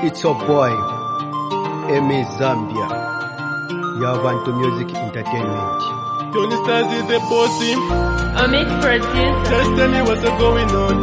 It's your boy, Emi Zambia. Yabantu Music Entertainment. Tony Stars is the bossy. Omid producer. Just tell me what's going on.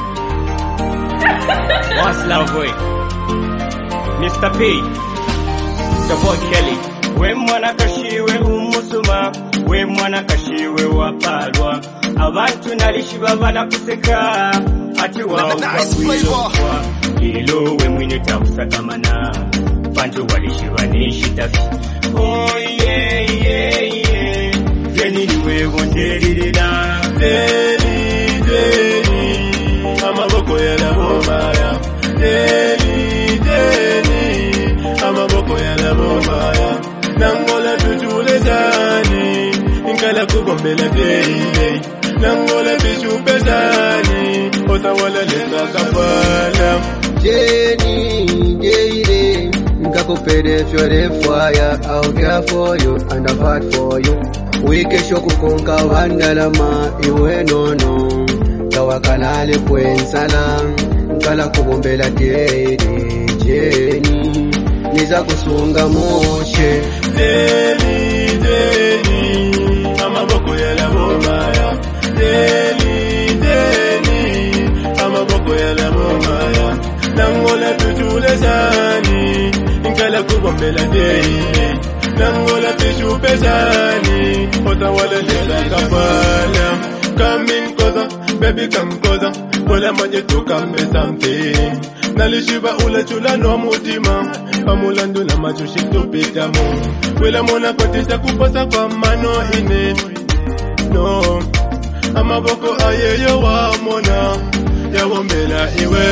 What's love boy? Mr. P. The boy Kelly. We mwana kashiwe umusuma. We mwana kashiwe wapalwa. Abantu nalishi babana kuseka. Ati wao kwa ilo we mwine takusakamana. Bantu walishi wanishi tafi. Oh yeah yeah yeah. Zeni niwe wonderirira. Deli deli. Amaboko yala bomaya. Deli deli. Amaboko yala bomaya. Nangola tujule zani. Inkala kubombela deli. Nangola bishupe zani. Otawala lesa kapala. Jenny, Jayde, Nkakupede fyore fire. I'll care for you and I'll fight for you. Wike shoku konka wandalama iwe nono. Tawakalale kwensala. Nkala kubombela Jayde, Jenny. Niza kusunga moshe. Deli, deli. Amaboko yala bomaya. Deli, deli. Amaboko yala bomaya. Nangola tujule zani. Inkala kubombela deli. Nangola tishupe zani. Otawala lesa kapala. Come in koza, baby come koza. Wala manje tu kambe something. Nalishiba ula chula no mutima. Pamulando na machushi tupita mo. Wela mona kotisha kupasa kwa mano ine. No. Amaboko ayeyo wa mona. Ya wombela iwe.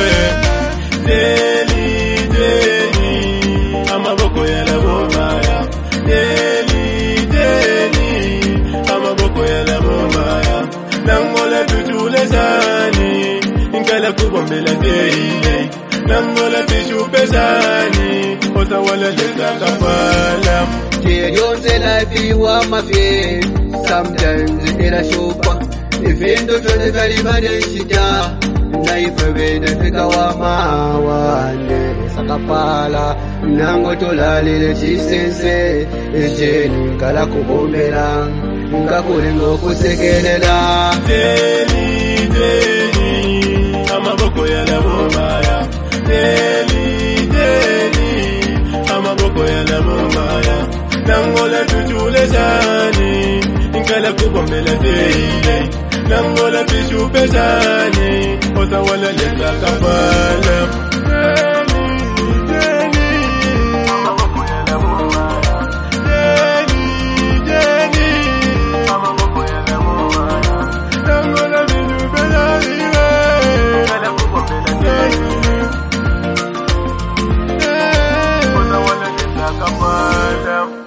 Deli, deli. Amaboko yala bomaya. Deli, deli. Amaboko yala bomaya. Nangola tujule zani. Inkala kubombela deli. Nangola tishupe zani. Otawala lesa kapala. Yonse life iwa mafie. Sometimes inashupa. Ifindo twende kalibane shita. Naife bene fika wa mawande. Sakapala. Nango tolalile chisense. Ejeni nkala kubombela. Nkakulingo kusekelela. Deli, deli. Amaboko yala bomaya. Deli, deli. Amaboko yala bomaya. Nangola tujule zani. Inkala kubombela deli. Nangola tishupe zani. Otawala lesa kapala. Deli, deli. Amaboko yala bomaya. Deli, deli. Amaboko yala bomaya. Nangola tishupe zani. Inkala kubombela deli. Otawala lesa kapala.